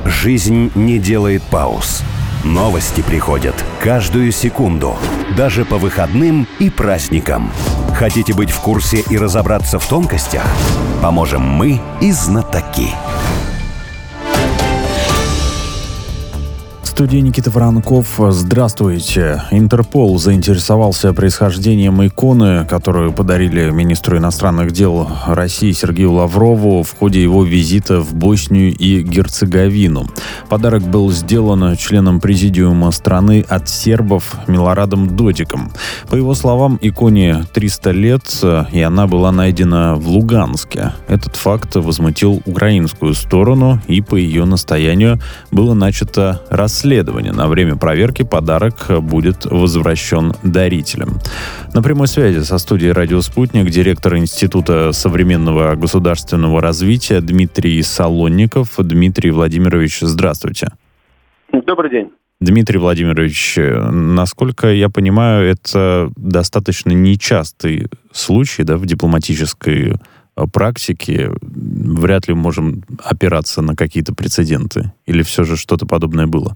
Жизнь не делает пауз. Новости приходят каждую секунду, даже по выходным и праздникам. Хотите быть в курсе и разобраться в тонкостях? Поможем мы и знатоки. В студии Никита Воронков. Здравствуйте. Интерпол заинтересовался происхождением иконы, которую подарили министру иностранных дел России Сергею Лаврову в ходе его визита в Боснию и Герцеговину. Подарок был сделан членом президиума страны от сербов Милорадом Додиком. По его словам, иконе 300 лет, и она была найдена в Луганске. Этот факт возмутил украинскую сторону, и по ее настоянию было начато расследование. На время проверки подарок будет возвращен дарителям. На прямой связи со студией «Радио Спутник» директор Института современного государственного развития Дмитрий Солонников. Дмитрий Владимирович, здравствуйте. Добрый день. Дмитрий Владимирович, насколько я понимаю, это достаточно нечастый случай, да, в дипломатической практике. Вряд ли можем опираться на какие-то прецеденты. Или все же что-то подобное было?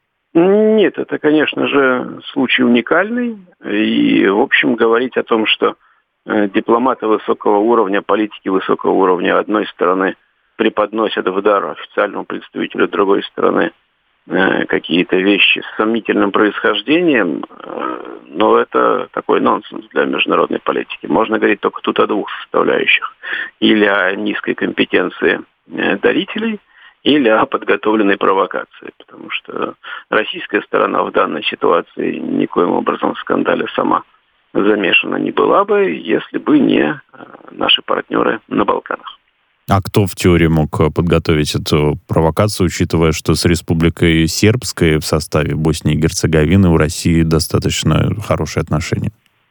Нет, это, конечно же, случай уникальный. И, в общем, говорить о том, что дипломаты высокого уровня, политики высокого уровня одной стороны преподносят в дар официальному представителю другой стороны какие-то вещи с сомнительным происхождением, но это такой нонсенс для международной политики. Можно говорить только тут о двух составляющих. Или о низкой компетенции дарителей, или о подготовленной провокации. Потому что российская сторона в данной ситуации никоим образом в скандале сама замешана не была бы, если бы не наши партнеры на Балканах. А кто в теории мог подготовить эту провокацию, учитывая, что с Республикой Сербской в составе Боснии и Герцеговины у России достаточно хорошие отношения?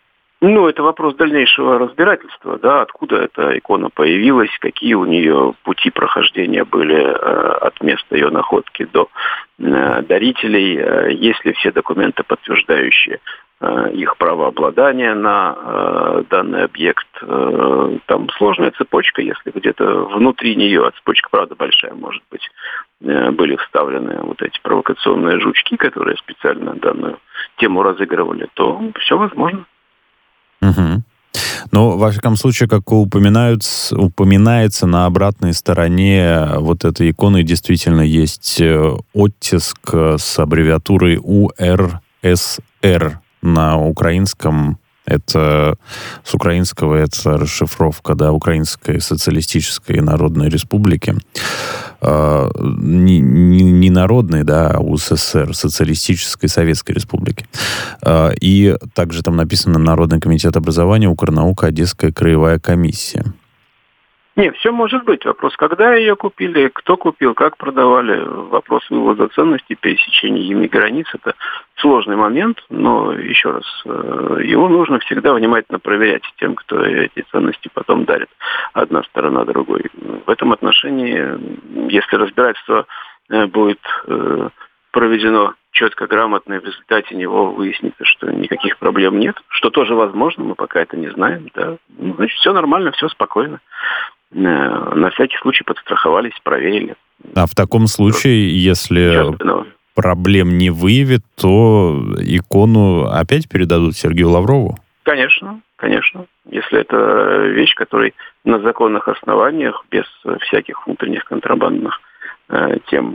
Это вопрос дальнейшего разбирательства, да, откуда эта икона появилась, какие у нее пути прохождения были от места ее находки до дарителей, есть ли все документы, подтверждающие их право обладания на данный объект. Там сложная цепочка, если где-то внутри нее, а цепочка, правда, большая, может быть, были вставлены вот эти провокационные жучки, которые специально данную тему разыгрывали, то все возможно. Угу. Но, во всяком случае, как упоминается на обратной стороне вот этой иконы, действительно есть оттиск с аббревиатурой УРСР на украинском. Это с украинского это расшифровка, да, Украинской социалистической народной республики. Не народной, да, а УССР, Социалистической Советской Республики. И также там написано Народный комитет образования, Укрнаука, Одесская краевая комиссия. Нет, все может быть. Вопрос, когда ее купили, кто купил, как продавали. Вопрос вывода ценностей, пересечения ими границ – это сложный момент, но, еще раз, его нужно всегда внимательно проверять тем, кто эти ценности потом дарит, одна сторона другой. В этом отношении, если разбирательство будет проведено четко, грамотно, и в результате него выяснится, что никаких проблем нет, что тоже возможно, мы пока это не знаем, да. Значит, все нормально, все спокойно. На всякий случай подстраховались, проверили. А в таком случае, если проблем не выявит, то икону опять передадут Сергею Лаврову? Конечно. Если это вещь, которая на законных основаниях, без всяких внутренних контрабандных тем,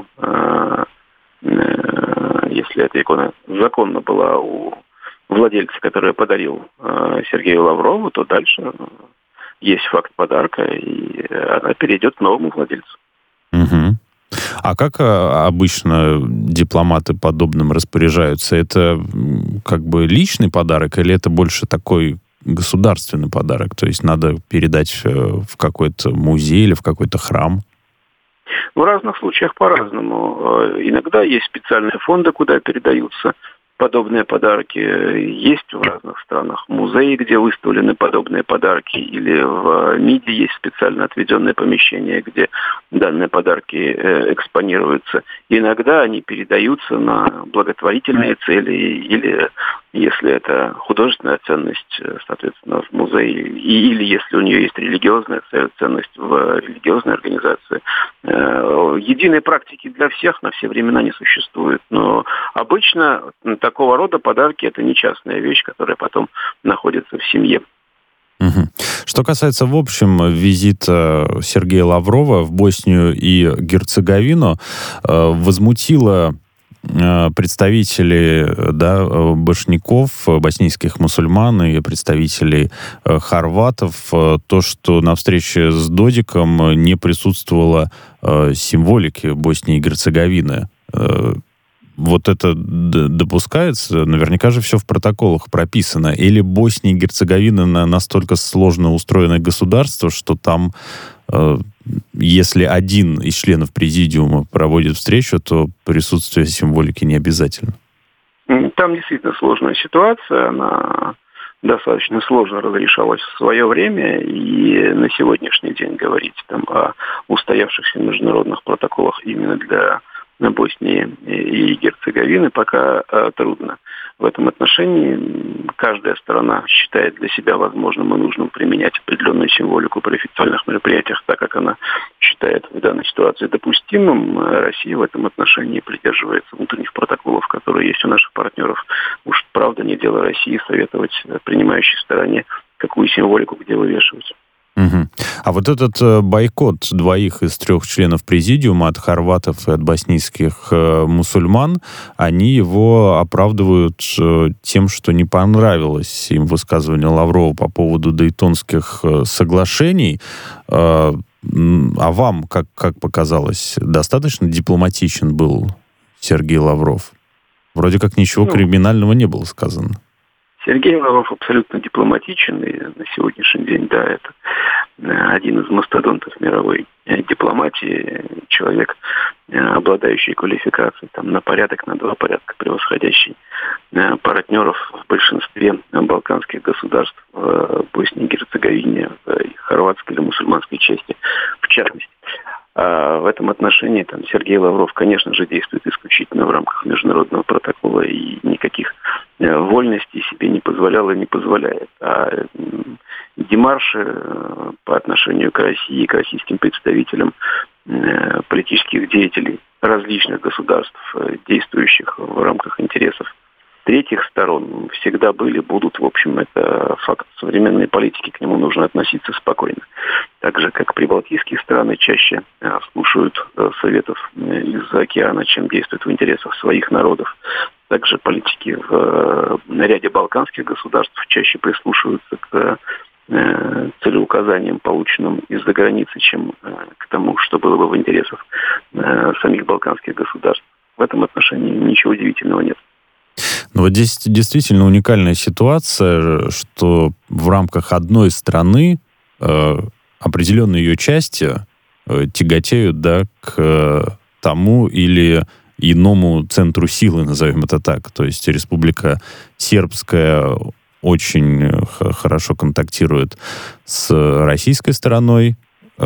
если эта икона законно была у владельца, который подарил Сергею Лаврову, то дальше есть факт подарка, и она перейдет к новому владельцу. Угу. А как обычно дипломаты подобным распоряжаются? Это как бы личный подарок или это больше такой государственный подарок? То есть надо передать в какой-то музей или в какой-то храм? В разных случаях по-разному. Иногда есть специальные фонды, куда передаются подобные подарки. Есть в разных странах музеи, где выставлены подобные подарки, или в МИДе есть специально отведенное помещение, где данные подарки экспонируются. Иногда они передаются на благотворительные цели или Если это художественная ценность, соответственно, в музее, или если у нее есть религиозная ценность в религиозной организации. Единой практики для всех на все времена не существует. Но обычно такого рода подарки – это не частная вещь, которая потом находится в семье. Угу. Что касается, в общем, визита Сергея Лаврова в Боснию и Герцеговину, возмутило представителей, башняков, боснийских мусульман и представителей хорватов то, что на встрече с Додиком не присутствовало символики Боснии и Герцеговины. Вот это допускается? Наверняка же все в протоколах прописано. Или Босния и Герцеговина настолько сложно устроенное государство, что там, если один из членов президиума проводит встречу, то присутствие символики не обязательно? Там действительно сложная ситуация. Она достаточно сложно разрешалась в свое время. И на сегодняшний день говорить там о устоявшихся международных протоколах именно для Боснии и Герцеговины пока трудно. В этом отношении каждая сторона считает для себя возможным и нужным применять определенную символику при официальных мероприятиях, так как она считает в данной ситуации допустимым. Россия в этом отношении придерживается внутренних протоколов, которые есть у наших партнеров. Уж правда не дело России советовать принимающей стороне, какую символику где вывешивать. Угу. А вот этот бойкот двоих из 3 членов президиума, от хорватов и от боснийских мусульман, они его оправдывают тем, что не понравилось им высказывание Лаврова по поводу Дейтонских соглашений. А вам, как показалось, достаточно дипломатичен был Сергей Лавров? Вроде как ничего криминального не было сказано. Сергей Лавров абсолютно дипломатичен, и на сегодняшний день, да, это один из мастодонтов мировой дипломатии, человек, обладающий квалификацией там, на порядок, на 2 порядка превосходящий партнеров в большинстве балканских государств, в Боснии и Герцеговине, в хорватской или мусульманской части в частности. В этом отношении там, Сергей Лавров, конечно же, действует исключительно в рамках международного протокола и никаких вольностей себе не позволял и не позволяет. А демарши по отношению к России и к российским представителям политических деятелей различных государств, действующих в рамках интересов третьих сторон, всегда были, будут. В общем, это факт современной политики, к нему нужно относиться спокойно. Так же, как прибалтийские страны чаще слушают советов из-за океана, чем действуют в интересах своих народов. Также политики в ряде балканских государств чаще прислушиваются к целеуказаниям, полученным из-за границы, чем к тому, что было бы в интересах самих балканских государств. В этом отношении ничего удивительного нет. Ну вот здесь действительно уникальная ситуация, что в рамках одной страны определенные ее части тяготеют, к тому или иному центру силы, назовем это так. То есть Республика Сербская очень хорошо контактирует с российской стороной,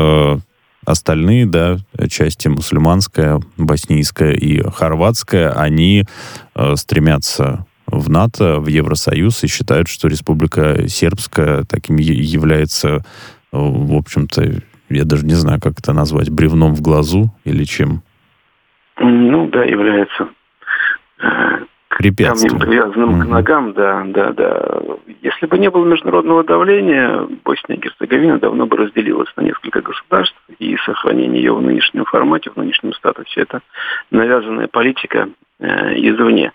остальные, части мусульманская, боснийская и хорватская, они стремятся в НАТО, в Евросоюз и считают, что Республика Сербская таким является, в общем-то, я даже не знаю, как это назвать, бревном в глазу или чем? Является препятствием. Камнем, привязанным к ногам, да. Если бы не было международного давления, Босния и Герцеговина давно бы разделилась на несколько государств, и сохранение ее в нынешнем формате, в нынешнем статусе, это навязанная политика извне.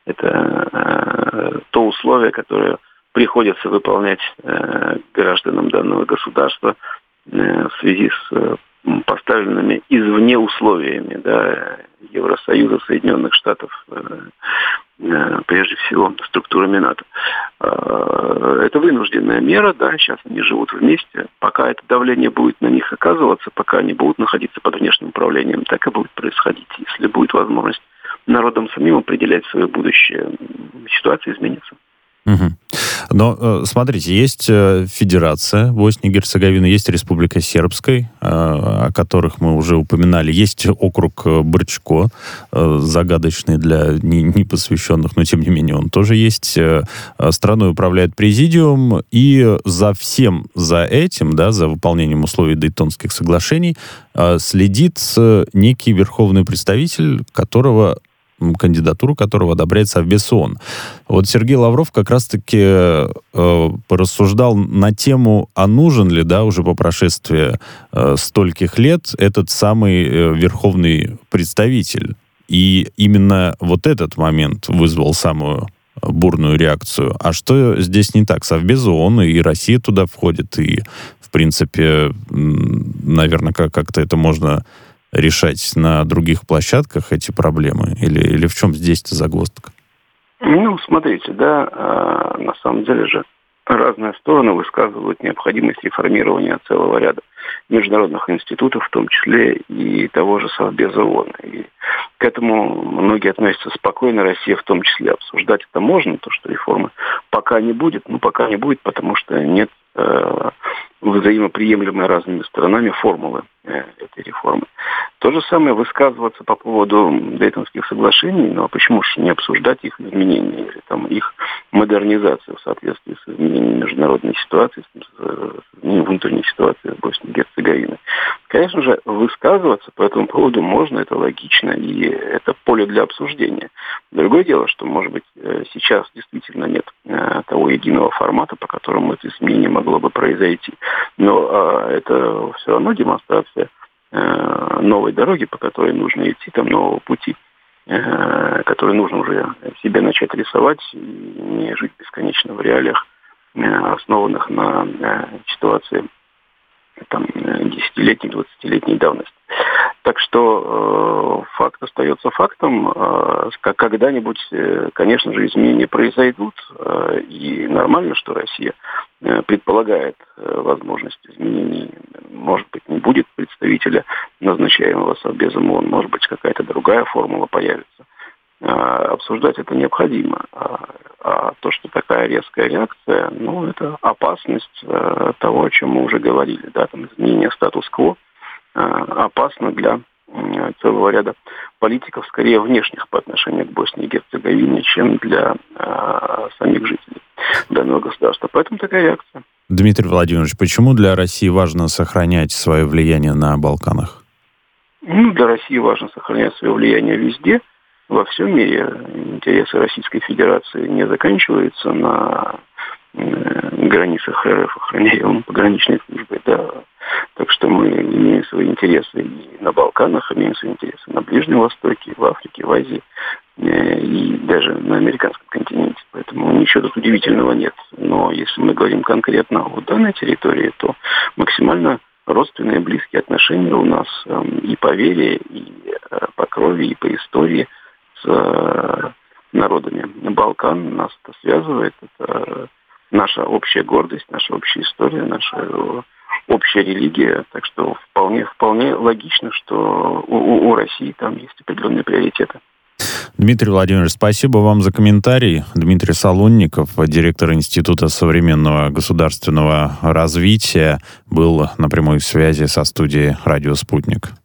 Это то условие, которое приходится выполнять гражданам данного государства в связи с поставленными извне условиями Евросоюза, Соединенных Штатов, прежде всего структурами НАТО. Это вынужденная мера, сейчас они живут вместе. Пока это давление будет на них оказываться, пока они будут находиться под внешним управлением, так и будет происходить. Если будет возможность народам самим определять свое будущее, ситуация изменится. Угу. Но, смотрите, есть Федерация Боснии и Герцеговины, есть Республика Сербская, о которых мы уже упоминали, есть округ Брчко, загадочный для непосвященных, но, тем не менее, он тоже есть. Страной управляет президиум, и за этим, да, за выполнением условий Дейтонских соглашений, следит некий верховный представитель, кандидатуру которого одобряет Совбез ООН. Вот Сергей Лавров как раз-таки порассуждал на тему, а нужен ли, да, уже по прошествии стольких лет этот самый верховный представитель. И именно вот этот момент вызвал самую бурную реакцию. А что здесь не так? Совбез ООН, и Россия туда входит, и, в принципе, наверное, как-то это можно решать на других площадках, эти проблемы? Или в чем здесь-то загвоздка? Смотрите, да, на самом деле же разные стороны высказывают необходимость реформирования целого ряда международных институтов, в том числе и того же Совбеза ООН. И к этому многие относятся спокойно, Россия в том числе. Обсуждать это можно, то, что реформы пока не будет, потому что нет взаимоприемлемой разными сторонами формулы этой реформы. То же самое высказываться по поводу Дейтонских соглашений, но почему же не обсуждать их изменения или там их модернизацию в соответствии с изменением международной ситуации, с изменением внутренней ситуации в Боснии и Герцеговине. Конечно же, высказываться по этому поводу можно, это логично, и это поле для обсуждения. Другое дело, что, может быть, сейчас действительно нет того единого формата, по которому это изменение могло бы произойти. Но это все равно демонстрация новой дороги, по которой нужно идти, там, нового пути, который нужно уже себе начать рисовать и не жить бесконечно в реалиях, основанных на ситуации там, 10-летней, 20-летней давности. Так что факт остается фактом. Когда-нибудь, конечно же, изменения произойдут. И нормально, что Россия предполагает возможность изменений. Может быть, не будет представителя, назначаемого Совбезом ООН. Может быть, какая-то другая формула появится. Обсуждать это необходимо. А то, что такая резкая реакция, это опасность того, о чем мы уже говорили. Да, там изменение статус-кво опасно для целого ряда политиков, скорее внешних по отношению к Боснии и Герцеговине, чем для самих жителей данного государства. Поэтому такая реакция. Дмитрий Владимирович, почему для России важно сохранять свое влияние на Балканах? Для России важно сохранять свое влияние везде, во всем мире. Интересы Российской Федерации не заканчиваются на границах РФ, охраняемым пограничной службой. Да. Так что мы имеем свои интересы и на Балканах, имеем свои интересы на Ближнем Востоке, в Африке, в Азии и даже на американском континенте. Поэтому ничего тут удивительного нет. Но если мы говорим конкретно о данной территории, то максимально родственные, близкие отношения у нас и по вере, и по крови, и по истории с народами Балкан. Нас это связывает. Это наша общая гордость, наша общая история, наша общая религия. Так что вполне логично, что у России там есть определенные приоритеты. Дмитрий Владимирович, спасибо вам за комментарий. Дмитрий Солонников, директор Института современного государственного развития, был на прямой связи со студией «Радио Спутник».